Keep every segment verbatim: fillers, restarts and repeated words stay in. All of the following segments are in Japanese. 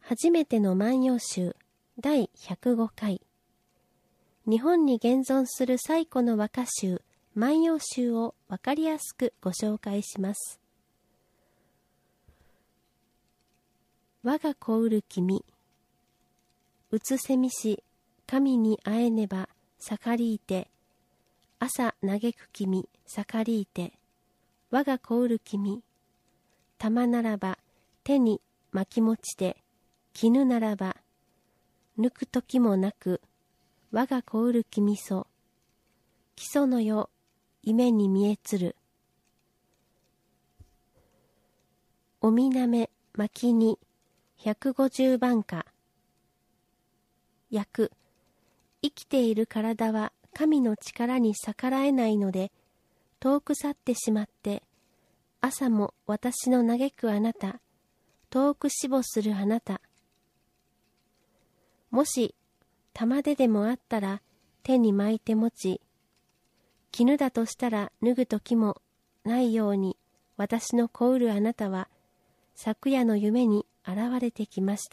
初めての万葉集だいひゃくごかい。日本に現存する最古の和歌集万葉集をわかりやすくご紹介します。我が子うる君、うつせみし神に会えねば盛りいて、朝嘆く君盛りいて、我が子うる君、玉ならば手に巻き持ちて、絹ならば抜く時もなく、我が子うる君そ、木曽の世夢に見えつる。おみなめ巻に百五十番歌。訳、生きている体は神の力に逆らえないので、遠く去ってしまって、朝も私の嘆くあなた、遠く死母するあなた。もし玉手でもあったら手に巻いて持ち、絹だとしたら脱ぐ時もないように、私の子うるあなたは昨夜の夢に現れてきました。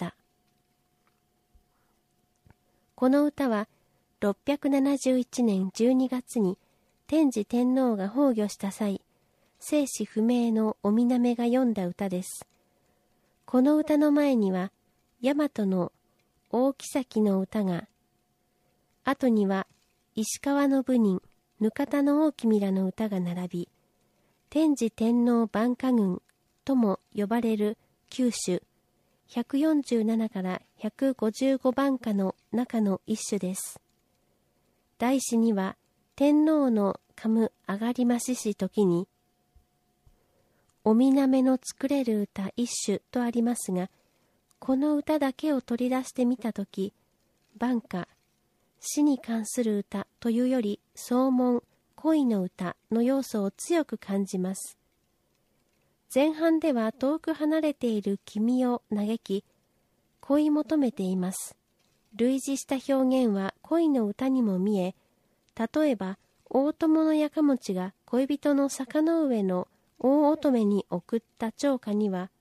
この歌はろっぴゃくななじゅういちねんじゅうにがつに天智天皇が崩御した際、生死不明のおみなめが詠んだ歌です。この歌の前には大和の大妃の歌が、後には石川の部人額田の大君らの歌が並び、天智天皇挽歌群とも呼ばれる九首ひゃくよんじゅうななからひゃくごじゅうご番歌の中の一首です。題詩には天皇の噛む上がりましし時に、おみなめの作れる歌一首とありますが、この歌だけを取り出してみたとき、挽歌、死に関する歌というより荘問、恋の歌の要素を強く感じます。前半では遠く離れている君を嘆き、恋求めています。類似した表現は恋の歌にも見え、例えば大友のやかもちが恋人の坂の上の大乙女に送った長歌には、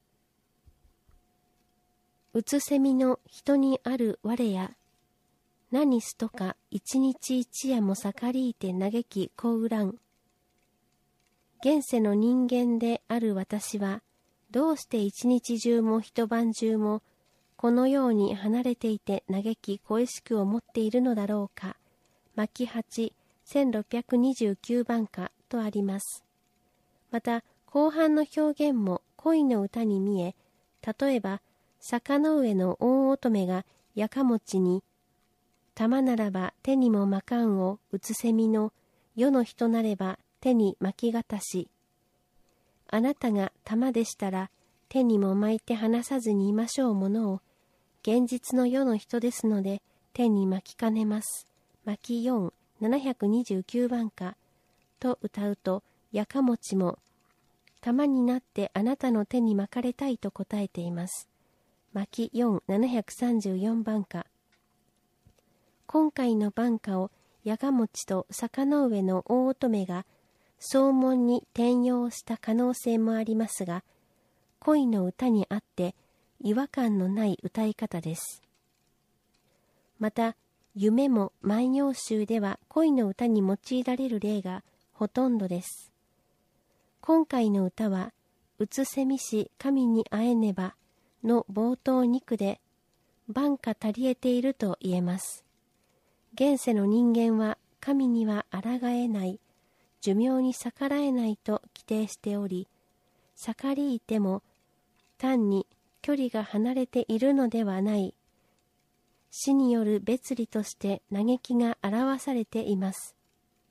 うつせみの人にある我や、何すとか一日一夜も盛りいて嘆きこうらん。現世の人間である私は、どうして一日中も一晩中も、このように離れていて嘆き恋しく思っているのだろうか。巻八、千六百二十九番歌とあります。また、後半の表現も恋の歌に見え、例えば、坂の上の大乙女がやかもちに、玉ならば手にも巻かんをうつせみの、世の人なれば手に巻きがたし、あなたが玉でしたら手にも巻いて離さずにいましょうものを、現実の世の人ですので手に巻きかねます。巻四、七百二十九番歌と歌うと、やかもちも、玉になってあなたの手に巻かれたいと答えています。巻四、七百三十四番歌。今回の挽歌をやがもちと坂の上の大乙女が荘問に転用した可能性もありますが、恋の歌にあって違和感のない歌い方です。また、夢も万葉集では恋の歌に用いられる例がほとんどです。今回の歌は、うつせみし神に会えねばの冒頭二句で、挽歌足りえていると言えます。現世の人間は神には抗えない、寿命に逆らえないと規定しており、盛りいても単に距離が離れているのではない、死による別離として嘆きが表されています。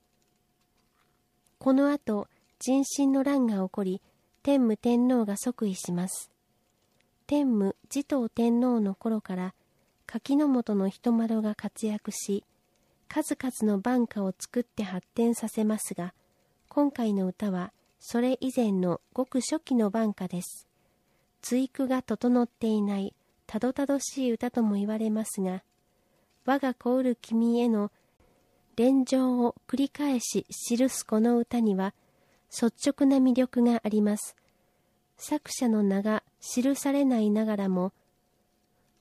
この後、壬申の乱が起こり、天武天皇が即位します。天武持統天皇の頃から、柿本の人丸が活躍し、数々の挽歌を作って発展させますが、今回の歌はそれ以前のごく初期の挽歌です。対句が整っていないたどたどしい歌とも言われますが、我が子うる君への連情を繰り返し記すこの歌には率直な魅力があります。作者の名が記されないながらも、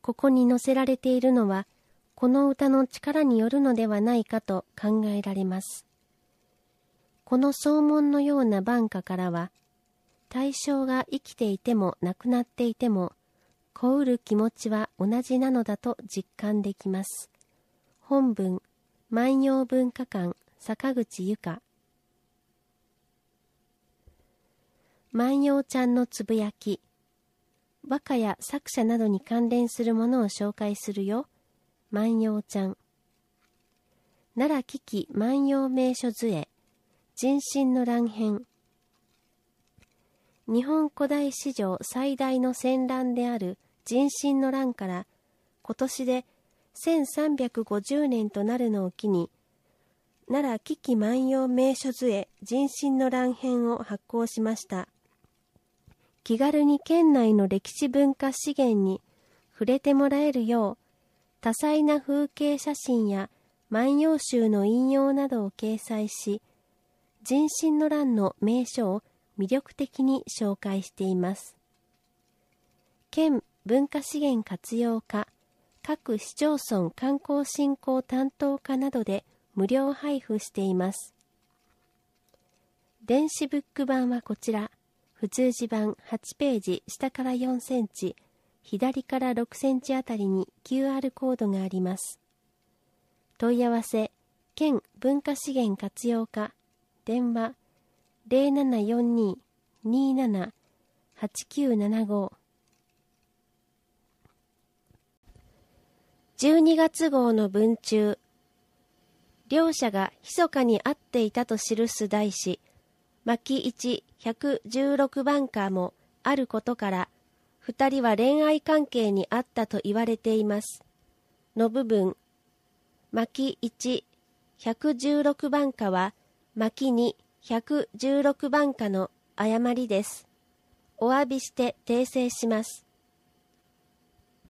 ここに載せられているのは、この歌の力によるのではないかと考えられます。この荘門のような挽歌からは、対象が生きていても亡くなっていても、請うる気持ちは同じなのだと実感できます。本文、万葉文化館、坂口由香。万葉ちゃんのつぶやき。和歌や作者などに関連するものを紹介するよ。万葉ちゃん。奈良危機万葉名所図会。人心の乱編。日本古代史上最大の戦乱である人心の乱から今年でせんさんびゃくごじゅうねんとなるのを機に、奈良危機万葉名所図会人心の乱編を発行しました。気軽に県内の歴史文化資源に触れてもらえるよう、多彩な風景写真や万葉集の引用などを掲載し、人心の乱の名所を魅力的に紹介しています。県文化資源活用課、各市町村観光振興担当課などで無料配布しています。電子ブック版はこちら。普通字版はちページ下からよんセンチ、左からろくセンチあたりに キューアール コードがあります。問い合わせ、県文化資源活用課、電話 ゼロななよんに にーなな はちきゅうななご。じゅうにがつ号の文中、両者が密かに会っていたと記す題し、巻いちひゃくじゅうろく挽歌もあることから、二人は恋愛関係にあったと言われています。の部分、巻いちひゃくじゅうろく挽歌は、巻にひゃくじゅうろく挽歌の誤りです。お詫びして訂正します。